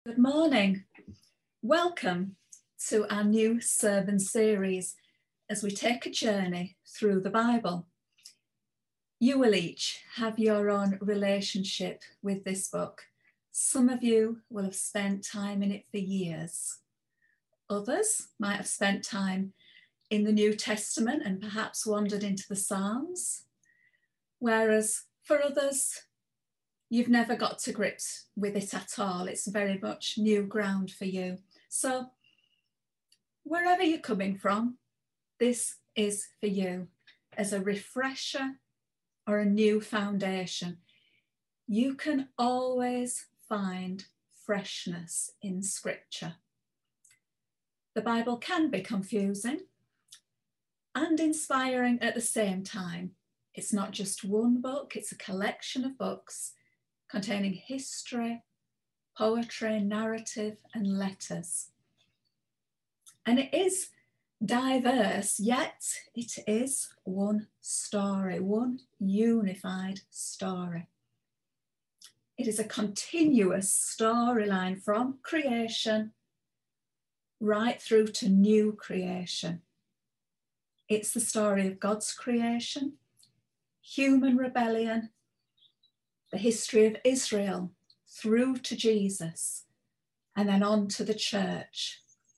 Good morning. Welcome to our new sermon series as we take a journey through the Bible. You will each have your own relationship with this book. Some of you will have spent time in it for years. Others might have spent time in the New Testament and perhaps wandered into the Psalms. Whereas for others, you've never got to grips with it at all. It's very much new ground for you. So wherever you're coming from, this is for you as a refresher or a new foundation. You can always find freshness in Scripture. The Bible can be confusing and inspiring at the same time. It's not just one book, it's a collection of books containing history, poetry, narrative, and letters. And it is diverse, yet it is one story, one unified story. It is a continuous storyline from creation right through to new creation. It's the story of God's creation, human rebellion, the history of Israel through to Jesus, and then on to the church.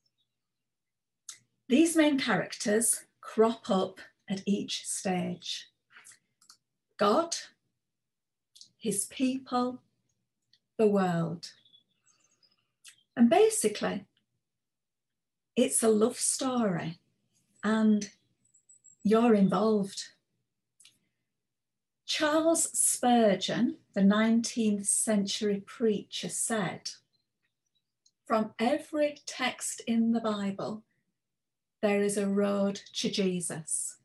These main characters crop up at each stage. God, his people, the world. And basically, it's a love story, and you're involved. Charles Spurgeon, the 19th century preacher, said, "From every text in the Bible, there is a road to Jesus."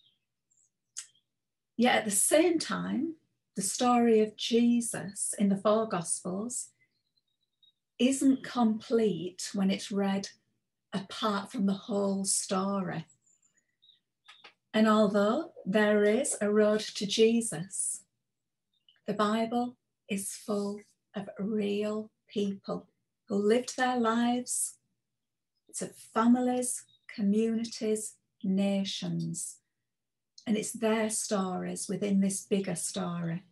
Yet at the same time, the story of Jesus in the four Gospels isn't complete when it's read apart from the whole story. And although there is a road to Jesus, the Bible is full of real people who lived their lives to families, communities, nations. And it's their stories within this bigger story.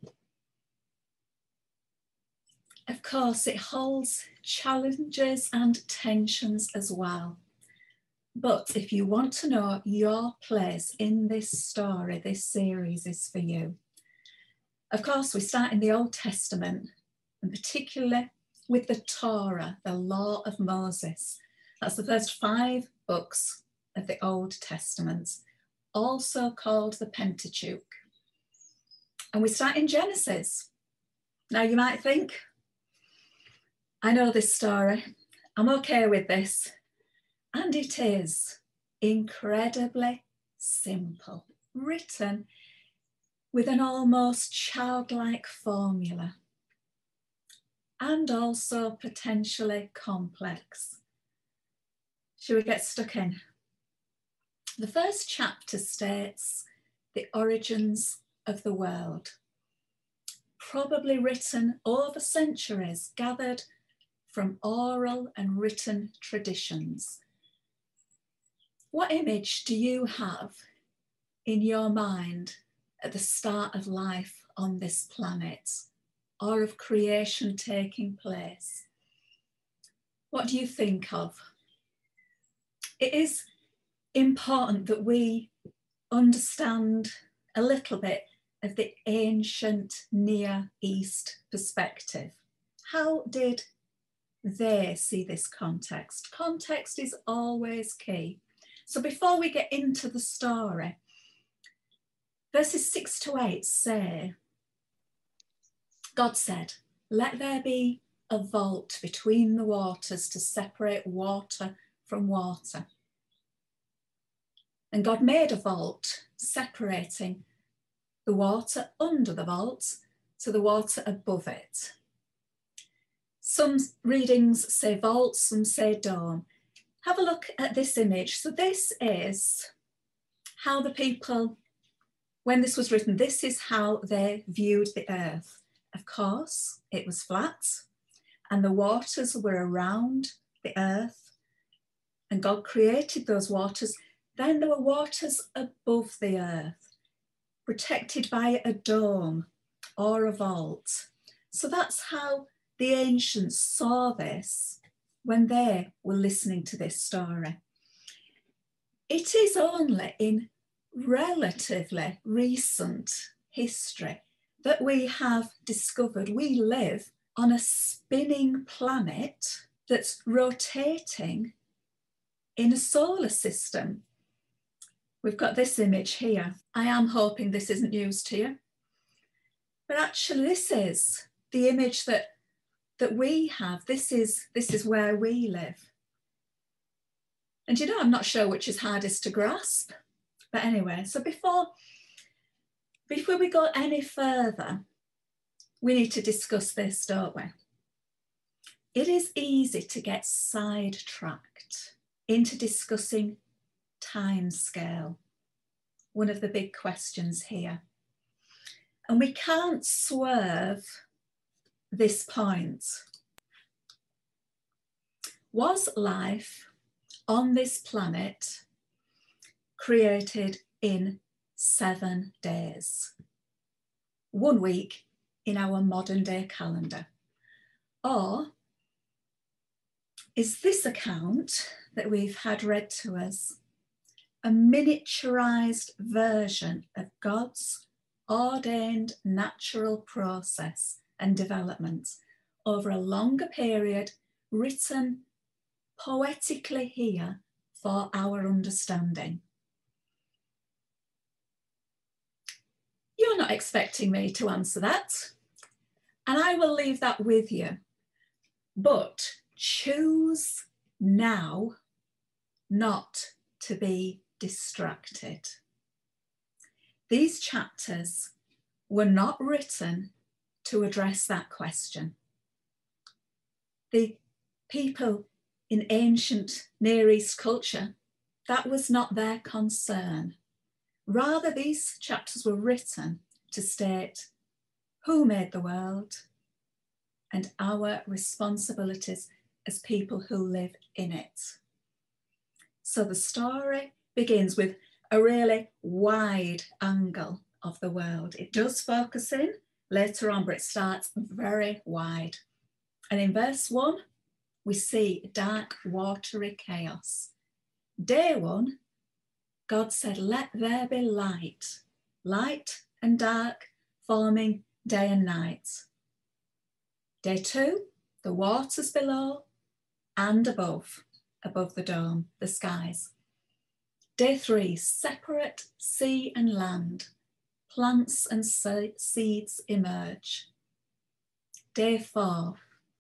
Of course, it holds challenges and tensions as well. But if you want to know your place in this story, this series is for you. Of course, we start in the Old Testament, and particularly with the Torah, the law of Moses. That's the first 5 books of the Old Testament, also called the Pentateuch. And we start in Genesis. Now you might think, I know this story, I'm okay with this. And it is incredibly simple, written with an almost childlike formula, and also potentially complex. Shall we get stuck in? The first chapter states the origins of the world, probably written over centuries, gathered from oral and written traditions. What image do you have in your mind at the start of life on this planet, or of creation taking place? What do you think of? It is important that we understand a little bit of the ancient Near East perspective. How did they see this context? Context is always key. So before we get into the story, verses 6 to 8 say, God said, "Let there be a vault between the waters to separate water from water." And God made a vault separating the water under the vault to the water above it. Some readings say vault, some say dome. Have a look at this image. So this is how the people, when this was written, this is how they viewed the earth. Of course, it was flat, and the waters were around the earth, and God created those waters. Then there were waters above the earth, protected by a dome or a vault. So that's how the ancients saw this when they were listening to this story. It is only in relatively recent history that we have discovered we live on a spinning planet that's rotating in a solar system. We've got this image here. I am hoping this isn't news to you, but actually this is the image that we have. This is where we live. And you know, I'm not sure which is hardest to grasp, but anyway, so before we go any further, we need to discuss this, don't we? It is easy to get sidetracked into discussing timescale, one of the big questions here. And we can't swerve this point. Was life on this planet created in 7 days? 1 week in our modern day calendar? Or is this account that we've had read to us a miniaturized version of God's ordained natural process and development over a longer period, written poetically here for our understanding? You're not expecting me to answer that, and I will leave that with you. But choose now not to be distracted. These chapters were not written to address that question. The people in ancient Near East culture, that was not their concern. Rather, these chapters were written to state who made the world and our responsibilities as people who live in it. So the story begins with a really wide angle of the world. It does focus in later on, but it starts very wide. And in verse 1, we see dark, watery chaos. Day 1, God said, let there be light. Light and dark forming day and night. Day 2, the waters below and above the dome, the skies. Day 3, separate sea and land. Plants and seeds emerge. Day 4,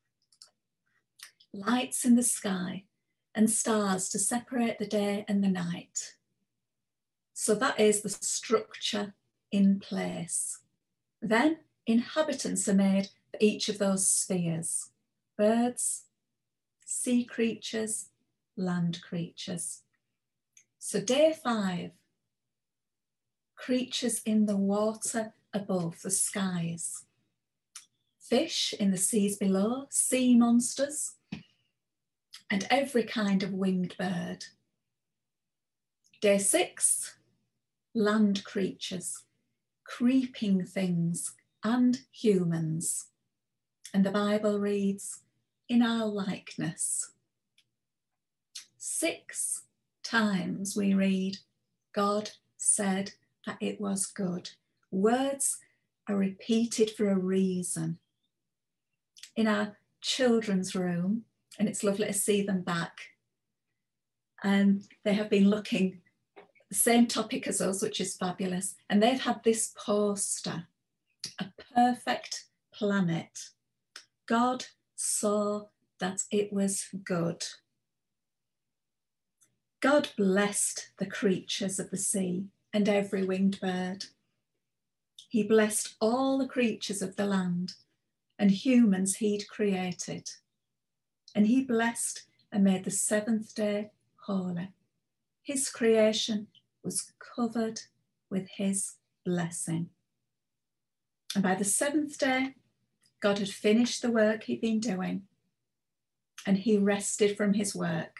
lights in the sky and stars to separate the day and the night. So that is the structure in place. Then inhabitants are made for each of those spheres: birds, sea creatures, land creatures. So day 5, creatures in the water above, the skies. Fish in the seas below, sea monsters, and every kind of winged bird. Day 6, land creatures, creeping things and humans. And the Bible reads, in our likeness. 6 times we read, God said that it was good. Words are repeated for a reason. In our children's room, and it's lovely to see them back, and they have been looking the same topic as us, which is fabulous, and they've had this poster, a perfect planet. God saw that it was good. God blessed the creatures of the sea and every winged bird. He blessed all the creatures of the land and humans he'd created. And he blessed and made the 7th day holy. His creation was covered with his blessing. And by the 7th day, God had finished the work he'd been doing, and he rested from his work.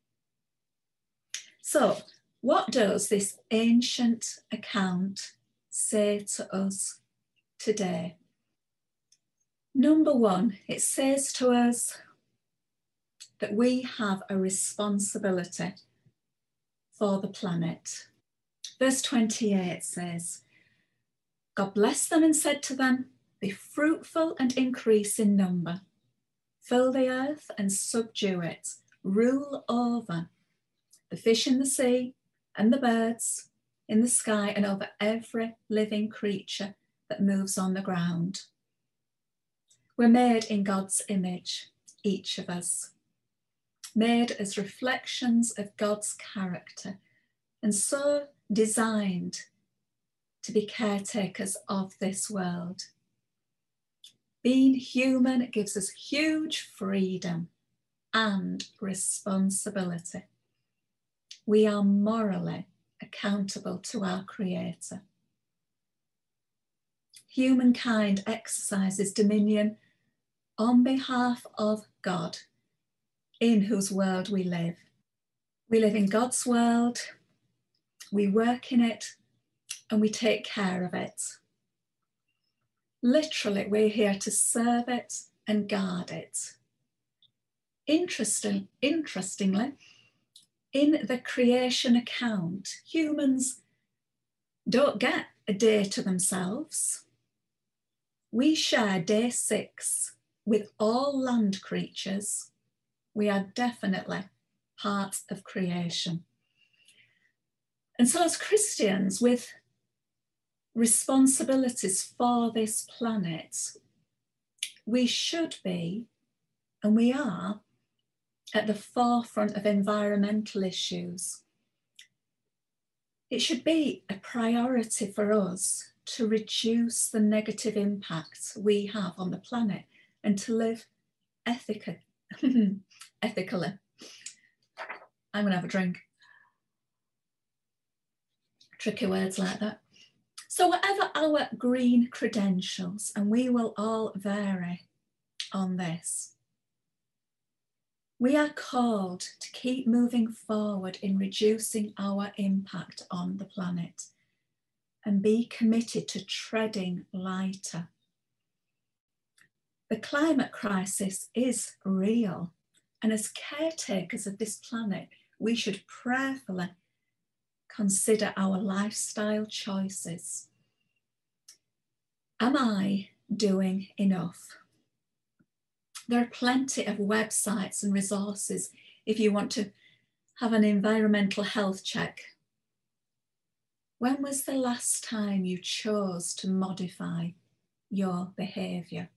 So, what does this ancient account say to us today? Number one, it says to us that we have a responsibility for the planet. Verse 28 says, God blessed them and said to them, be fruitful and increase in number. Fill the earth and subdue it. Rule over the fish in the sea and the birds in the sky and over every living creature that moves on the ground. We're made in God's image, each of us, made as reflections of God's character, and so designed to be caretakers of this world. Being human gives us huge freedom and responsibility. We are morally accountable to our Creator. Humankind exercises dominion on behalf of God, in whose world we live. We live in God's world, we work in it, and we take care of it. Literally, we're here to serve it and guard it. Interestingly, in the creation account, humans don't get a day to themselves. We share day 6 with all land creatures. We are definitely part of creation. And so as Christians with responsibilities for this planet, we should be, and we are, at the forefront of environmental issues. It should be a priority for us to reduce the negative impacts we have on the planet and to live ethically. I'm going to have a drink. Tricky words like that. So whatever our green credentials, and we will all vary on this, we are called to keep moving forward in reducing our impact on the planet and be committed to treading lighter. The climate crisis is real, and as caretakers of this planet, we should prayerfully consider our lifestyle choices. Am I doing enough? There are plenty of websites and resources if you want to have an environmental health check. When was the last time you chose to modify your behaviour?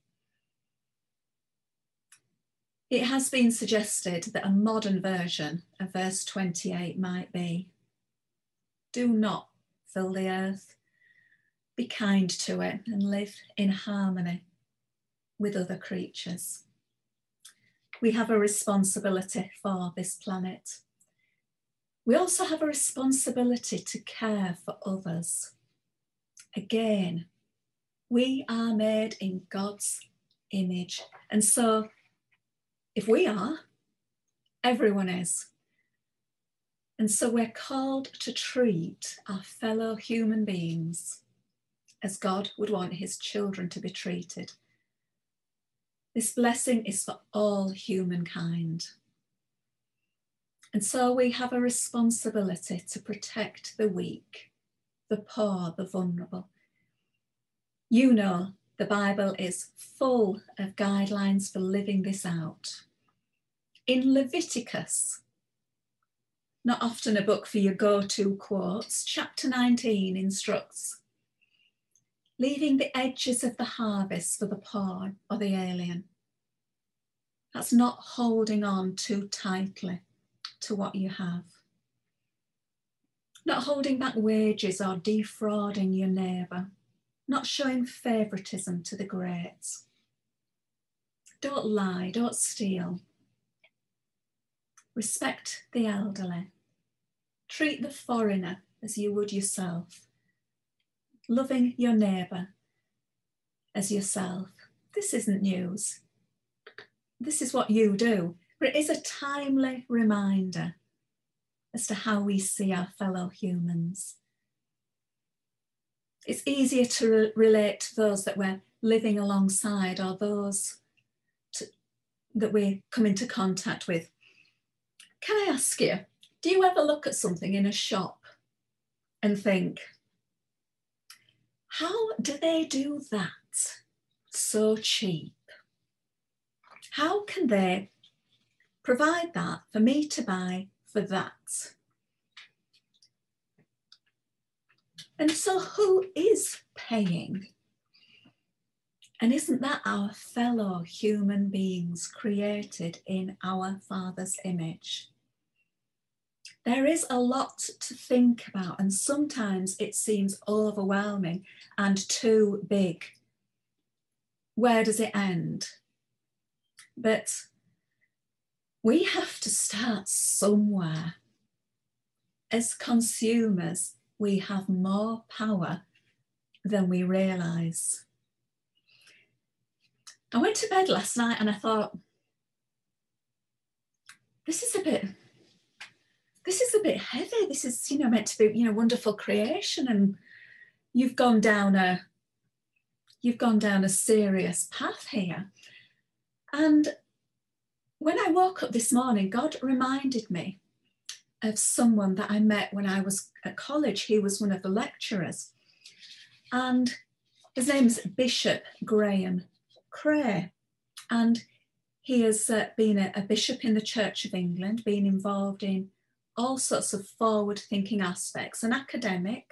It has been suggested that a modern version of verse 28 might be, do not fill the earth, be kind to it, and live in harmony with other creatures. We have a responsibility for this planet. We also have a responsibility to care for others. Again, we are made in God's image. And so if we are, everyone is. And so we're called to treat our fellow human beings as God would want his children to be treated. This blessing is for all humankind. And so we have a responsibility to protect the weak, the poor, the vulnerable. You know, the Bible is full of guidelines for living this out. In Leviticus, not often a book for your go-to quotes, chapter 19 instructs, leaving the edges of the harvest for the poor or the alien. That's not holding on too tightly to what you have. Not holding back wages or defrauding your neighbour. Not showing favouritism to the great. Don't lie, don't steal. Respect the elderly. Treat the foreigner as you would yourself. Loving your neighbour as yourself. This isn't news. This is what you do. but it is a timely reminder as to how we see our fellow humans. It's easier to relate to those that we're living alongside or those that we come into contact with. Can I ask you, do you ever look at something in a shop and think, how do they do that so cheap? How can they provide that for me to buy for that? And so who is paying? And isn't that our fellow human beings created in our Father's image? There is a lot to think about, and sometimes it seems overwhelming and too big. Where does it end? But we have to start somewhere. As consumers, we have more power than we realise. I went to bed last night and I thought, this is a bit heavy. This is, meant to be, wonderful creation, and you've gone down a serious path here. And when I woke up this morning, God reminded me of someone that I met when I was at college. He was one of the lecturers, and his name's Bishop Graham Cray, and he has been a bishop in the Church of England, been involved in all sorts of forward-thinking aspects, an academic,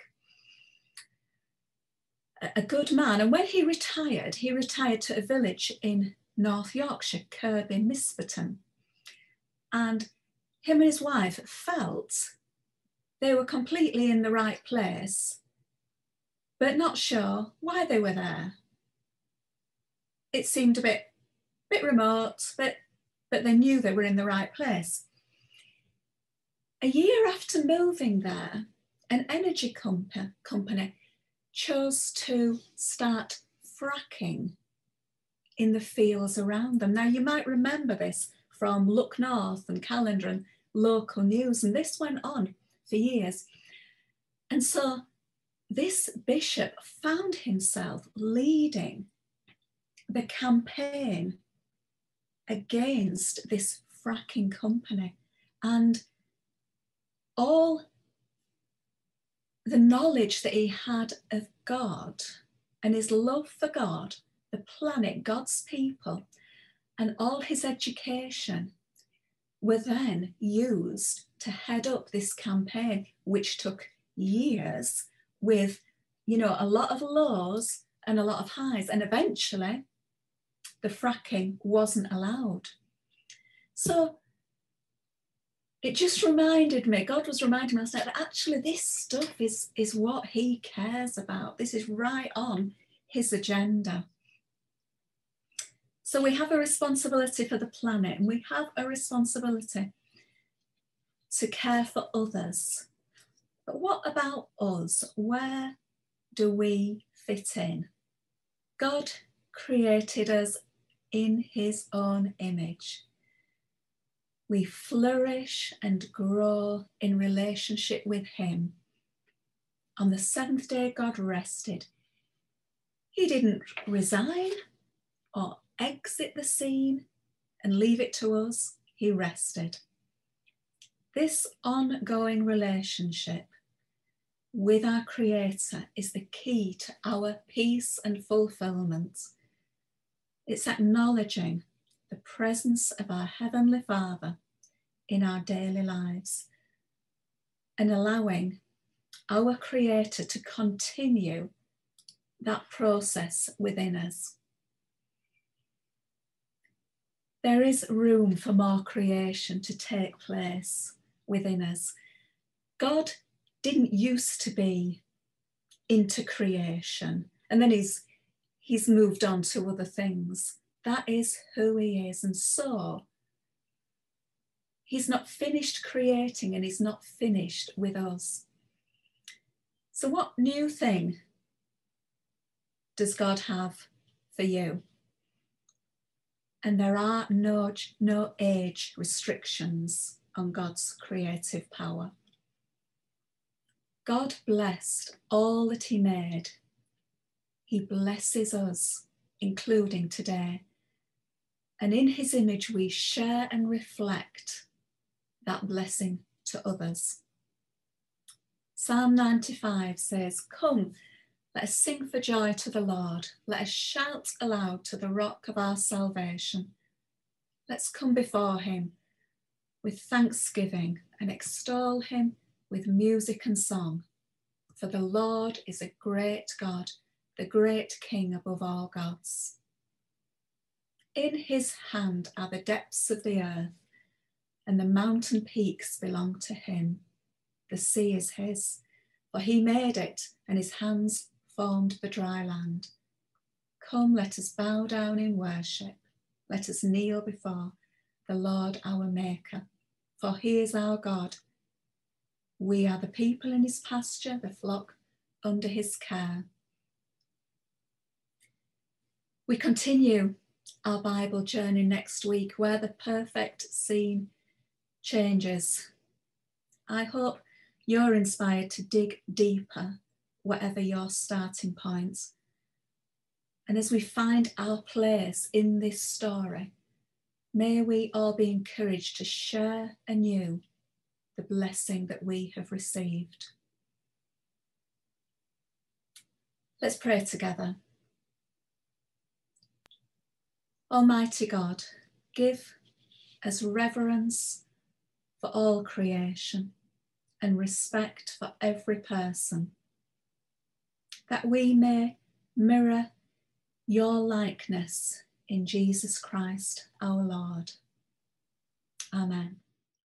a good man. And when he retired to a village in North Yorkshire, Kirby Misperton, and him and his wife felt they were completely in the right place, but not sure why they were there. It seemed a bit remote, but they knew they were in the right place. A year after moving there, an energy company chose to start fracking in the fields around them. Now, you might remember this from Look North and Calendar and local news, and this went on for years. And so this bishop found himself leading the campaign against this fracking company, and all the knowledge that he had of God and his love for God, the planet, God's people, and all his education were then used to head up this campaign, which took years with, a lot of lows and a lot of highs. And eventually the fracking wasn't allowed. So it just reminded me, God was reminding me, that actually this stuff is what he cares about. This is right on his agenda. So we have a responsibility for the planet, and we have a responsibility to care for others. But what about us? Where do we fit in? God created us in his own image. We flourish and grow in relationship with him. On the seventh day, God rested. He didn't resign or exit the scene and leave it to us. He rested. This ongoing relationship with our Creator is the key to our peace and fulfillment. It's acknowledging the presence of our Heavenly Father in our daily lives and allowing our Creator to continue that process within us. There is room for more creation to take place within us. God didn't used to be into creation, and then he's moved on to other things. That is who he is. And so he's not finished creating, and he's not finished with us. So what new thing does God have for you? And there are no age restrictions on God's creative power. God blessed all that he made. He blesses us, including today. And in his image, we share and reflect that blessing to others. Psalm 95 says, "Come, let us sing for joy to the Lord. Let us shout aloud to the rock of our salvation. Let's come before him with thanksgiving and extol him with music and song. For the Lord is a great God, the great King above all gods. In his hand are the depths of the earth, and the mountain peaks belong to him. The sea is his, for he made it, and his hands formed the dry land. Come, let us bow down in worship. Let us kneel before the Lord our Maker, for he is our God. We are the people in his pasture, the flock under his care." We continue our Bible journey next week, where the perfect scene changes. I hope you're inspired to dig deeper, whatever your starting point. And as we find our place in this story, may we all be encouraged to share anew the blessing that we have received. Let's pray together. Almighty God, give us reverence for all creation and respect for every person, that we may mirror your likeness in Jesus Christ our Lord. Amen.